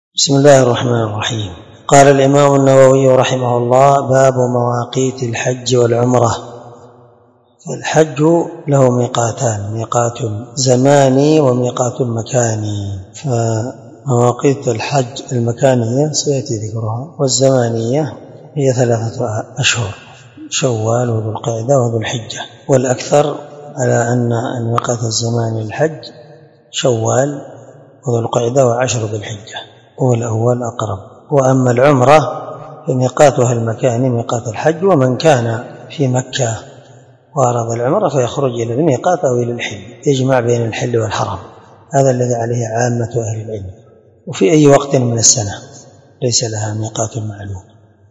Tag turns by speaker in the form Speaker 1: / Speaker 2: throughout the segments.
Speaker 1: بسم الله الرحمن الرحيم. قال الإمام النووي رحمه الله: باب مواقيت الحج والعمرة. فالحج له ميقاتان: ميقات زماني وميقات مكاني. فمواقيت الحج المكانية سيأتي ذكرها، والزمانية هي 3 أشهر: شوال وذو القعدة وذو الحجة. والأكثر على أن الميقات الزماني للحج شوال وذو القعدة و10 ذو الحجة، والأول أقرب. وأما العمرة فميقاتها المكاني ميقات الحج، ومن كان في مكة وأراد العمرة فيخرج إلى الميقات أو إلى الحل، يجمع بين الحل والحرم. هذا الذي عليه عامة أهل العلم. وفي أي وقت من السنة ليس لها ميقات معلوم.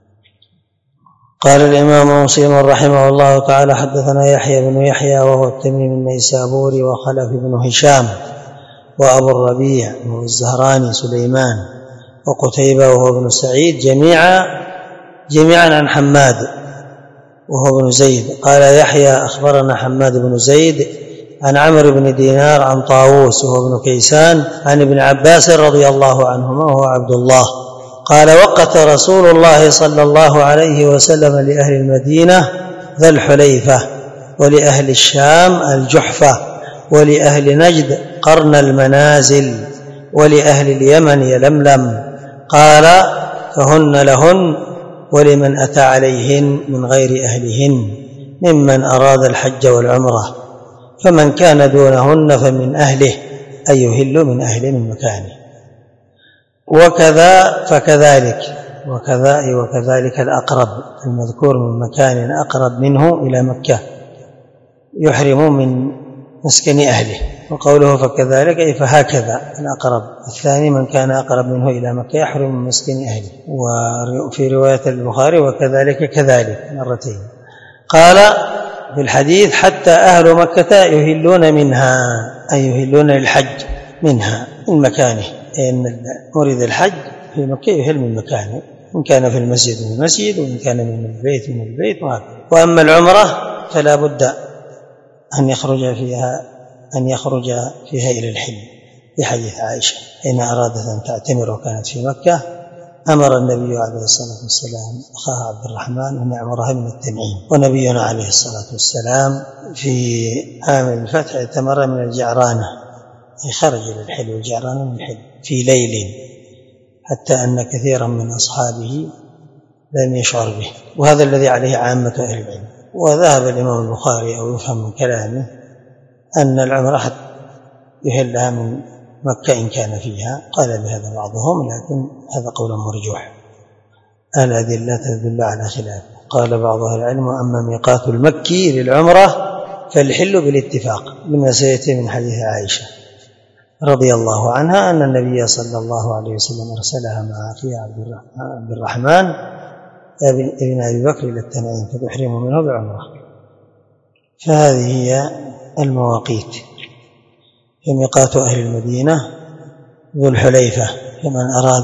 Speaker 1: قال الإمام مسلم رحمه الله تعالى: حدثنا يحيى بن يحيى وهو التميمي النيسابوري، وخلف بن هشام، وأبو الربيع والزهراني سليمان، وقتيبة وهو ابن سعيد، جميعا عن حماد وهو ابن زيد. قال يحيى: أخبرنا حماد بن زيد عن عمرو بن دينار عن طاووس وهو ابن كيسان عن ابن عباس رضي الله عنهما وهو عبد الله قال: وقت رسول الله صلى الله عليه وسلم لأهل المدينة ذا الحليفة، ولأهل الشام الجحفة، ولأهل نجد قرن المنازل، ولأهل اليمن يلملم. قال: فهن لهن ولمن أتى عليهن من غير أهلهن ممن أراد الحج والعمرة، فمن كان دونهن فمن أهله أن يهل من أهل من مكانه. وكذلك الأقرب المذكور من مكان أقرب منه إلى مكة يحرم من مسكن أهله. وقوله فكذلك أي فهكذا الأقرب. الثاني من كان أقرب منه إلى مكة يحرم من مسكن أهله. وفي رواية البخاري وكذلك كذلك مرتين. قال في الحديث: حتى أهل مكة يهلون منها، أي يهلون للحج منها من مكانه، إن مريد الحج في مكة يهل من مكانه، إن كان في المسجد من المسجد، وإن كان من البيت من البيت. وأما العمرة فلا بد أن يخرج فيها إلى الحل، في حديث عائشة: إن أرادت أن تعتمر وكانت في مكة أمر النبي عليه الصلاة والسلام أخاها عبد الرحمن أن يعمرها من التنعيم. ونبينا عليه الصلاة والسلام في عام الفتح اعتمر من الجعرانة، أي خرج إلى الحل، والجعرانة من الحل في ليل، حتى أن كثيرا من أصحابه لم يشعر به. وهذا الذي عليه عامة أهل العلم. وذهب الإمام البخاري أو يفهم من كلامه أن العمرة يهلها من مكة إن كان فيها. قال بهذا بعضهم، لكن هذا قول مرجوح، الأدلة تدل على خلاف. قال بعض أهل العلم: أما ميقات المكي للعمرة فالحل بالاتفاق، بما سيأتي من حديث عائشة رضي الله عنها أن النبي صلى الله عليه وسلم أرسلها مع أخيها عبد الرحمن ابن أبي بكر إلى التنعيم فتحرم منه بعمرة. فهذه هي المواقيت. ميقات أهل المدينة ذو الحليفة، فمن أراد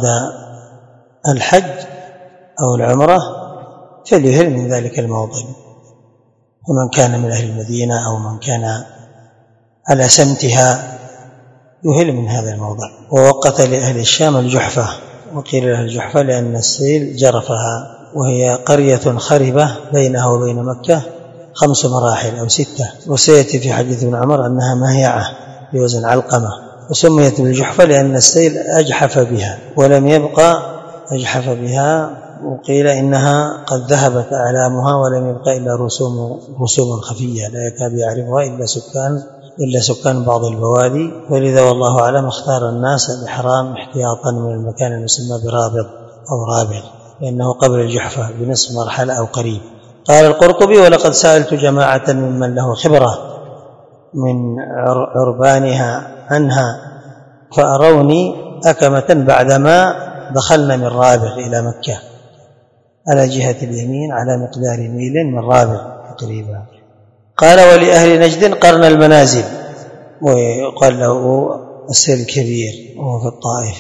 Speaker 1: الحج أو العمرة فليهل من ذلك الموضع، ومن كان من أهل المدينة أو من كان على سمتها يهل من هذا الموضع. ووقت لأهل الشام الجحفة، وقيل لها الجحفة لأن السيل جرفها، وهي قرية خربة بينها وبين مكة 5 مراحل أو 6. وسيأتي في حديث ابن عمر أنها مهيعة بوزن علقمة، وسميت بالجحفة لأن السيل أجحف بها ولم يبقى أجحف بها. وقيل إنها قد ذهبت أعلامها ولم يبقى إلا رسوم خفية لا يكاد يعرفها إلا سكان بعض البوادي. ولذا والله أعلم اختار الناس الإحرام احتياطا من المكان المسمى برابض أو رابغ، لأنه قبل الجحفة بنصف مرحلة أو قريب. قال القرطبي: ولقد سألت جماعة ممن له خبرة من عربانها عنها فأروني أكمة بعدما دخلنا من رابغ إلى مكة على جهة اليمين على مقدار ميل من رابغ تقريبا. قال: ولأهل نجد قرن المنازل، ويقال له السيل الكبير وهو في الطائف،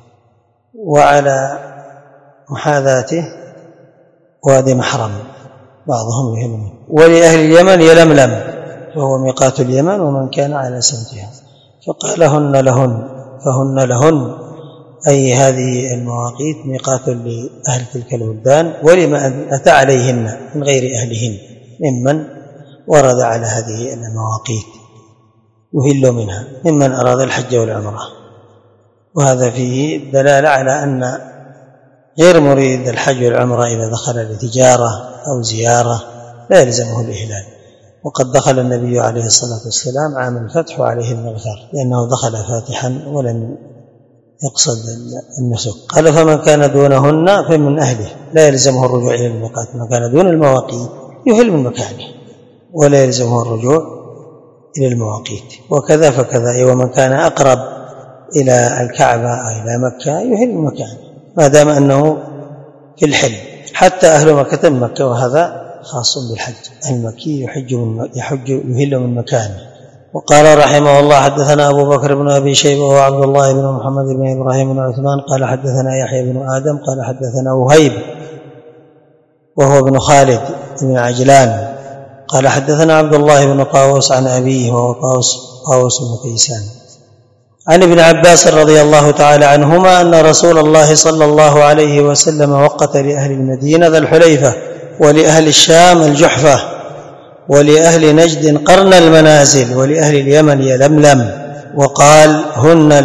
Speaker 1: وعلى محاذاته وادي محرم بعضهم يهلم. ولأهل اليمن يلملم، وهو ميقات اليمن ومن كان على سمتها. فقال: فهن لهن أي هذه المواقيت ميقات لأهل تلك البلدان ولمن أتى عليهن من غير أهلهن ممن ورد على هذه المواقيت يهل منها ممن أراد الحج والعمرة. وهذا فيه دلالة على أن غير مريد الحج والعمرة إذا دخل لتجارة أو زيارة لا يلزمه الإهلال. وقد دخل النبي عليه الصلاة والسلام عام الفتح وعليه المغفر لأنه دخل فاتحا ولم يقصد النسك. قال فمن كان دونهن فمن أهله لا يلزمه الرجوع إلى الميقات. من كان دون المواقيت يهل من مكانه ولا يلزمه الرجوع إلى المواقيت. وكذا فكذا ومن كان أقرب إلى الكعبة أو إلى مكة يهل من مكانه ما دام أنه في الحل. حتى أهل مكة من مكة وهذا خاص بالحج. المكي يهل من مكانه. وقال رحمه الله حدثنا أبو بكر بن أبي شيبة وعبد الله بن محمد بن إبراهيم بن عثمان قال حدثنا يحيى بن آدم قال حدثنا وهيب وهو ابن خالد بن عجلان قال حدثنا عبد الله بن طاووس عن أبيه وهو طاووس بن كيسان عن ابن عباس رضي الله تعالى عنهما أن رسول الله صلى الله عليه وسلم وقت لأهل المدينة ذا الحليفة ولأهل الشام الجحفة ولأهل نجد قرن المنازل ولأهل اليمن يلملم وقال هن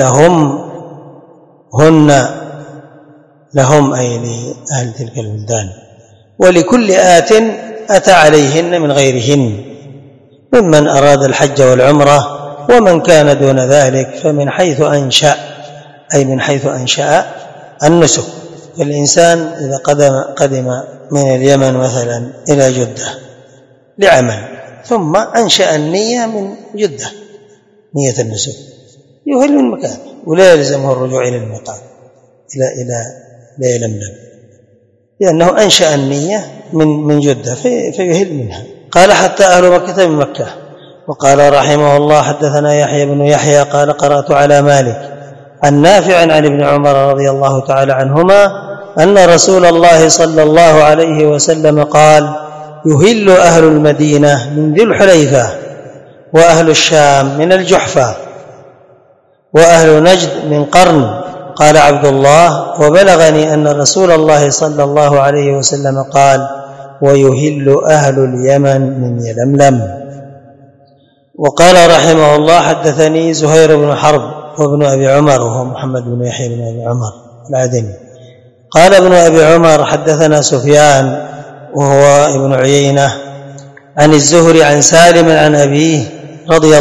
Speaker 1: لهم أي لأهل تلك البلدان ولكل آت أتى عليهن من غيرهن ممن أراد الحج والعمرة. ومن كان دون ذلك فمن حيث أنشأ أي من حيث أنشأ النسك. فالإنسان إذا قدم من اليمن مثلا إلى جدة لعمل ثم أنشأ النية من جدة نية النسك يهل من مكان ولا يلزمه الرجوع إلى الميقات إلى يلملم لأنه أنشأ النية من جدة فيهل منها. قال حتى أهل مكة من مكة. وقال رحمه الله حدثنا يحيى بن يحيى قال قرأت على مالك عن نافع عن ابن عمر رضي الله تعالى عنهما أن رسول الله صلى الله عليه وسلم قال يهل أهل المدينة من ذي الحليفة وأهل الشام من الجحفة وأهل نجد من قرن. قال عبد الله وبلغني أن رسول الله صلى الله عليه وسلم قال ويهل أهل اليمن من يلملم. وقال رحمه الله حدثني زهير بن حرب وابن أبي عمر وهو محمد بن يحيى بن أبي عمر العدني قال ابن أبي عمر حدثنا سفيان وهو ابن عيينة عن الزهري عن سالم عن أبيه رضي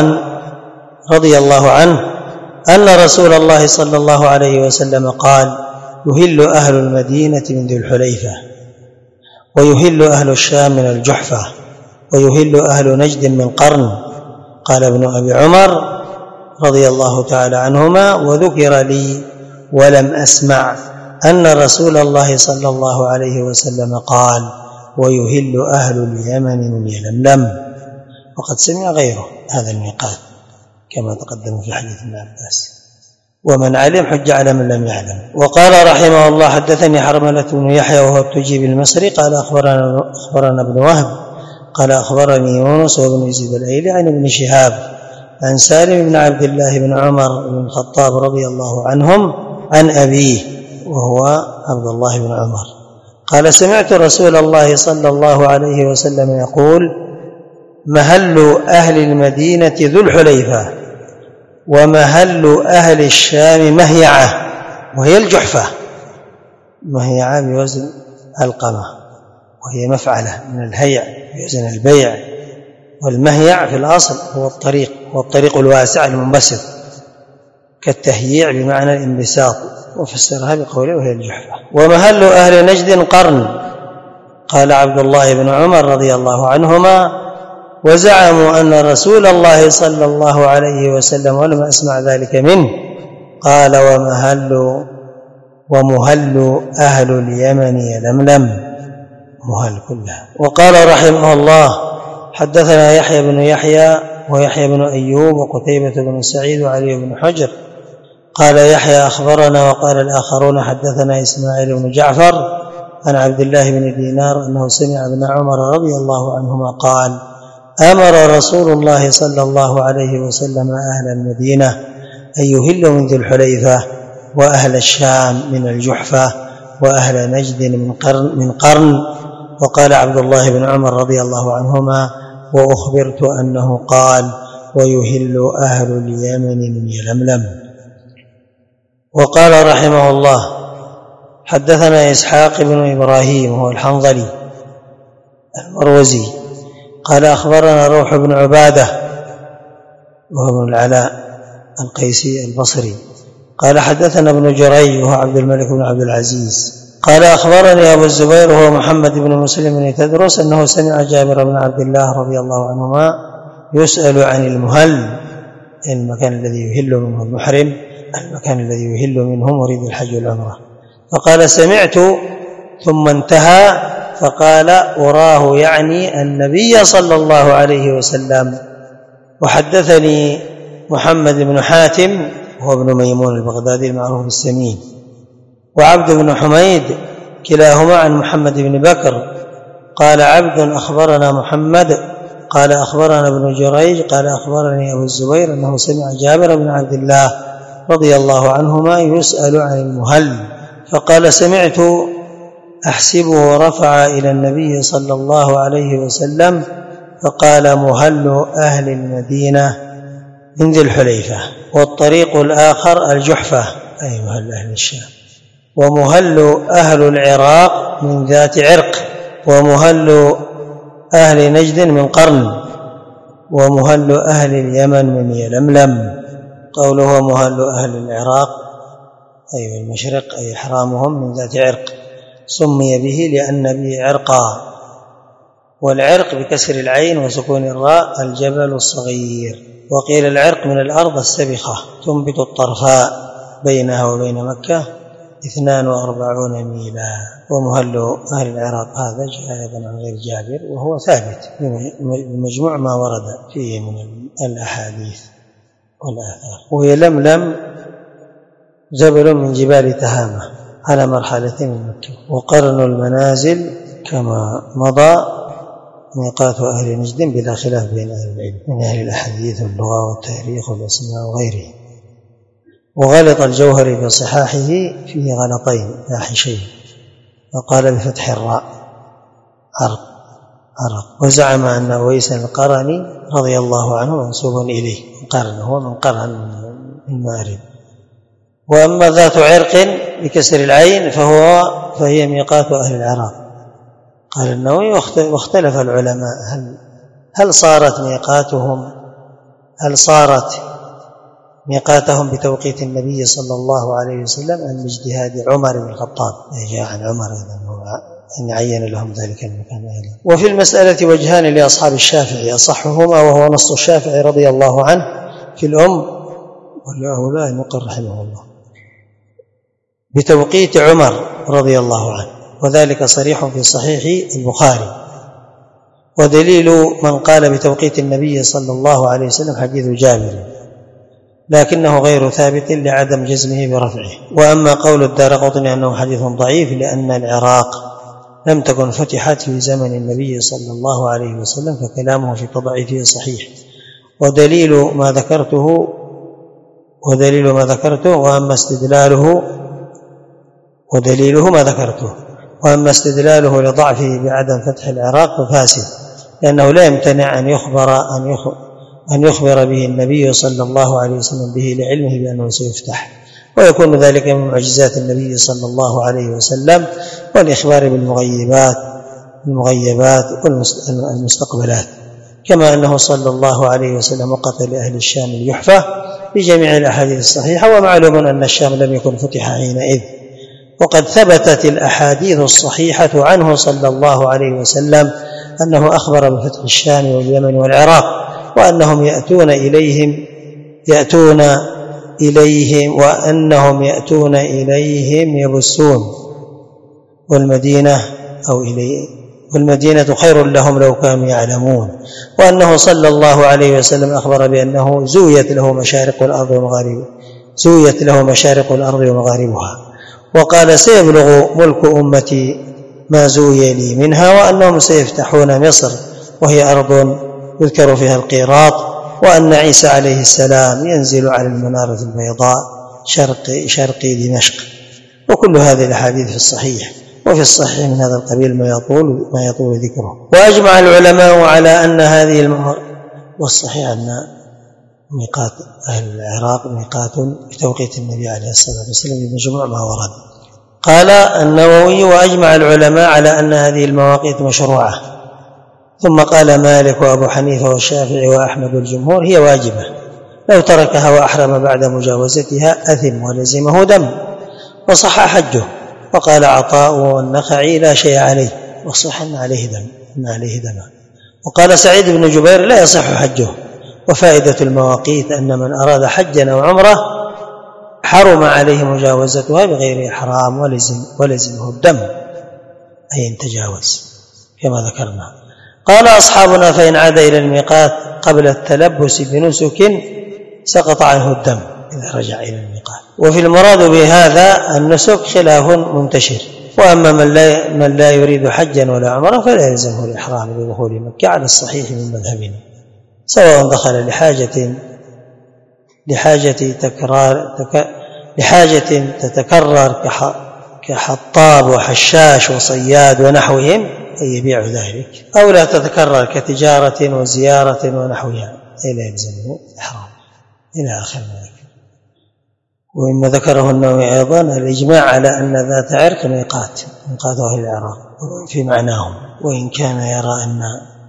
Speaker 1: الله عنه أن رسول الله صلى الله عليه وسلم قال يهل أهل المدينة من ذي الحليفة ويهل أهل الشام من الجحفة ويهل أهل نجد من قرن. قال ابن أبي عمر رضي الله تعالى عنهما وذكر لي ولم أسمع أن رسول الله صلى الله عليه وسلم قال ويهل أهل اليمن من يلملم. وقد سمع غيره هذا الميقات كما تقدم في حديث ابن عباس ومن علم حج على من لم يعلم. وقال رحمه الله حدثني حرملة بن يحيى وهو التجيب المصري قال أخبرنا ابن وهب قال أخبرني يونس وابن يزيد الأيلي عن ابن شهاب عن سالم بن عبد الله بن عمر بن الخطاب رضي الله عنهم عن أبيه وهو عبد الله بن عمر قال سمعت رسول الله صلى الله عليه وسلم يقول مهل أهل المدينة ذو الحليفة ومهل أهل الشام مهيعة وهي الجحفة. مهيعة بوزن القمة وهي مفعلة من الهيع بوزن البيع. والمهيع في الأصل هو الطريق الواسع المنبسط كالتهييع بمعنى الانبساط وفسرها بقوله وهي الجحفة. ومهل أهل نجد قرن. قال عبد الله بن عمر رضي الله عنهما وزعموا أن رسول الله صلى الله عليه وسلم ولم أسمع ذلك منه قال ومهل أهل اليمن يلملم مهل كلها. وقال رحمه الله حدثنا يحيى بن يحيى ويحيى بن أيوب وقتيبة بن سعيد وعلي بن حجر قال يحيى أخبرنا وقال الآخرون حدثنا إسماعيل بن جعفر عن عبد الله بن دينار أنه سمع ابن عمر رضي الله عنهما قال أمر رسول الله صلى الله عليه وسلم أهل المدينة أن يهلوا من ذي الحليفة وأهل الشام من الجحفة، وأهل نجد من قرن. وقال عبد الله بن عمر رضي الله عنهما: وأخبرت أنه قال: ويهل أهل اليمن من يلملم. وقال رحمه الله: حدثنا إسحاق بن إبراهيم وهو الحنظلي المروزي قال أخبرنا روح بن عبادة وهو بن العلاء القيسي البصري قال حدثنا ابن جريج وهو عبد الملك بن عبد العزيز قال أخبرني أبو الزبير وهو محمد بن مسلم بن تدرس أنه سمع جابر بن عبد الله رضي الله عنهما يسأل عن المهل، المكان الذي يهل منه المحرم، المكان الذي يهل منه مريد الحج والعمرة. فقال: سمعت، ثم انتهى فقال: أراه يعني النبي صلى الله عليه وسلم. وحدثني محمد بن حاتم وهو ابن ميمون البغدادي المعروف بالسمين، وعبد بن حميد كلاهما عن محمد بن بكر قال عبد أخبرنا محمد قال أخبرنا ابن جريج قال أخبرني أبو الزبير أنه سمع جابر بن عبد الله رضي الله عنهما يسأل عن المهل، فقال: سمعت أحسبه رفع إلى النبي صلى الله عليه وسلم فقال: مهل أهل المدينة من ذي الحليفة. والطريق الآخر الجحفة أي مهل أهل الشام، ومهل أهل العراق من ذات عرق، ومهل أهل نجد من قرن، ومهل أهل اليمن من يلملم. قوله مهل أهل العراق أي المشرق أي إحرامهم من ذات عرق، سمي به لأن به عرقا، والعرق بكسر العين وسكون الراء الجبل الصغير. وقيل العرق من الأرض السبخة تنبت الطرفاء بينها وبين مكة 42 ميلا. ومهل أهل العراق هذا جاء أيضا عن غير جابر وهو ثابت بمجموع ما ورد فيه من الأحاديث والآثار. ويلملم جبل من جبال تهامة على مرحلة من مكة. وقرن المنازل كما مضى ميقات أهل نجد بلا خلاف بين أهل العلم من أهل الأحاديث واللغة والتاريخ والأسماء وغيره. وغلط الجوهري بصحاحه فيه غلطين فاحشين، وقال بفتح الراء عرق، وزعم أن أويس القرني رضي الله عنه منسوب إليه، قرن هو من قرن من مارب. وأما ذات عرق بكسر العين فهي ميقات أهل العراق. قال النووي: واختلف العلماء هل صارت ميقاتهم بتوقيت النبي صلى الله عليه وسلم أم باجتهاد عمر بن الخطاب؟ جاء عن عمر أن يعين لهم ذلك المكان أيضا. وفي المسألة وجهان لأصحاب الشافعي أصحهما وهو نص الشافعي رضي الله عنه في الأم والأولى المقر رحمه الله بتوقيت عمر رضي الله عنه، وذلك صريح في صحيح البخاري. ودليل من قال بتوقيت النبي صلى الله عليه وسلم حديث جابر، لكنه غير ثابت لعدم جزمه برفعه. وأما قول الدارقطني أنه حديث ضعيف لأن العراق لم تكن فتحت في زمن النبي صلى الله عليه وسلم فكلامه في تضعيفه صحيح. ودليل ما ذكرته وأما استدلاله لضعفه بعدم فتح العراق ففاسد، لأنه لا يمتنع أن يخبر به النبي صلى الله عليه وسلم به لعلمه بأنه سيفتح، ويكون ذلك من معجزات النبي صلى الله عليه وسلم والإخبار بالمغيبات والمستقبلات. كما أنه صلى الله عليه وسلم وقت لأهل الشام الجحفة بجميع الأحاديث الصحيحة، ومعلوم أن الشام لم يكن فتح حينئذ. وقد ثبتت الأحاديث الصحيحة عنه صلى الله عليه وسلم أنه أخبر بفتح الشام واليمن والعراق، وأنهم يأتون إليهم يبسون، والمدينة خير لهم لو كانوا يعلمون. وأنه صلى الله عليه وسلم أخبر بأنه زويت له مشارق الأرض ومغاربها، وقال: سيبلغ ملك أمتي ما زوي لي منها، وأنهم سيفتحون مصر وهي أرض يذكر فيها القيراط، وأن عيسى عليه السلام ينزل على المنارة البيضاء شرق دمشق. وكل هذه الأحاديث في الصحيح، وفي الصحيح من هذا القبيل ما يطول ذكره. وأجمع العلماء على أن هذه والصحيح أن ميقات أهل العراق ميقات بتوقيت النبي عليه الصلاة والسلام بمجموع ما ورد. قال النووي: وأجمع العلماء على أن هذه المواقيت مشروعة. ثم قال مالك وأبو حنيفة والشافعي وأحمد والجمهور: هي واجبة، لو تركها وأحرم بعد مجاوزتها أثم ولزمه دم وصح حجه. وقال عطاء والنخعي: لا شيء عليه، وصح أن عليه دم. وقال سعيد بن جبير: لا يصح حجه. وفائدة المواقيت أن من أراد حجا أو عمره حرم عليه مجاوزتها بغير إحرام ولزمه الدم، أي إن تجاوز كما ذكرنا. قال أصحابنا: فإن عاد إلى الميقات قبل التلبس بنسك سقط عنه الدم إذا رجع إلى الميقات. وفي المراد بهذا النسك خلاف منتشر. وأما من لا يريد حجا ولا عمره فلا يلزمه الإحرام بدخول مكة على الصحيح من مذهبنا، سواء دخل لحاجة تتكرر كحطاب وحشاش وصياد ونحوهم أي يبيع ذلك، أو لا تتكرر كتجارة وزيارة ونحوها أي لا يلزمه الإحرام، إلى آخر ما ذكر. وإما ذكره النووي أيضا الإجماع على أن ذات عرق ميقات أهل العراق في معناهم، وإن كان يرى أن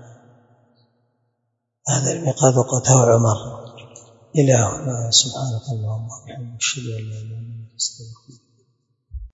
Speaker 1: هذا الميقات وقته عمر. إلى هنا. سبحانك اللهم وبحمدك أشهد أن لا إله إلا أنت أستغفرك.